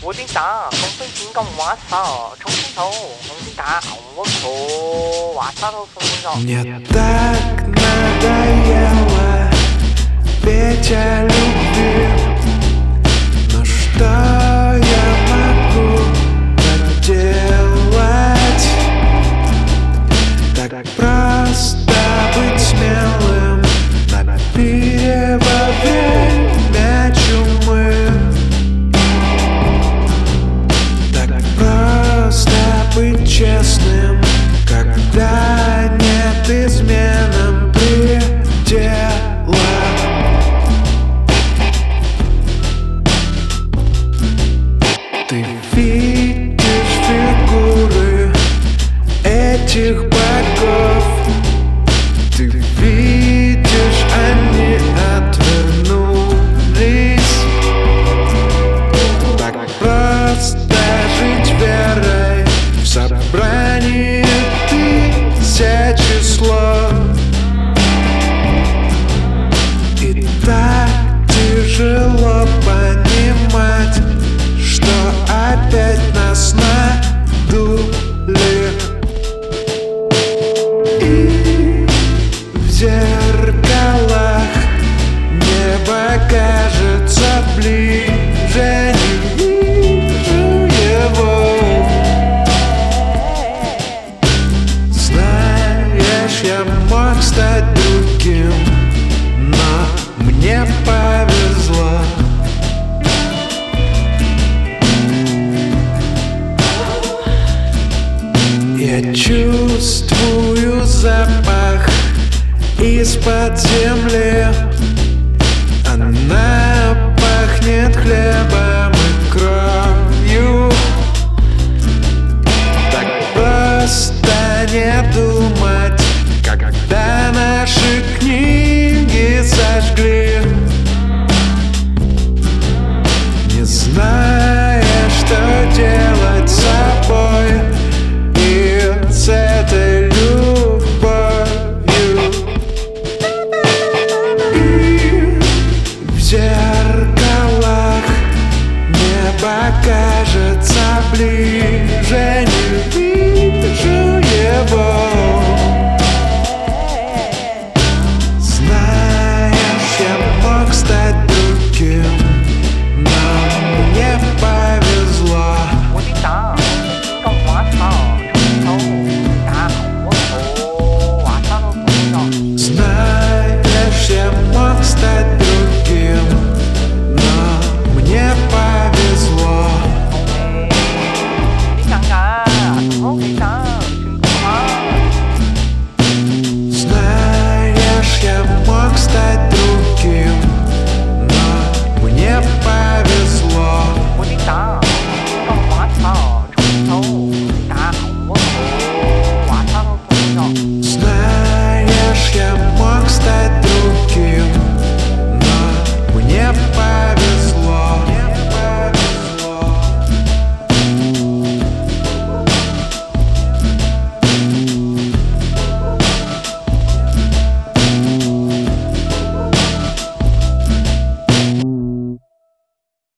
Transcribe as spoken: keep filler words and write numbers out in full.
我的大红飞金刚瓦萨，重新头红的大我头瓦萨头重新头。 Мне так надоело петь о любви, но что я могу поделать? Так просто быть смелым на пире во время чумы. Так просто быть честным, когда нет изменам предела. Ты видишь фигуры этих богов, ты видишь, они отвернулись. Так просто жить верой в собрании тысячи слов. И так тяжело понимать, что опять нас надули. И в зеркалах небо кажется ближе, не вижу его. Знаешь, я мог стать другим, но мне повезло. Я чувствую запах из-под земли. Она пахнет хлебом и кровью. Так просто не думать, когда наши книги сожгли, не зная, что делать с собой и с этой любовью. И в зеркалах небо кажется ближе, не вижу его.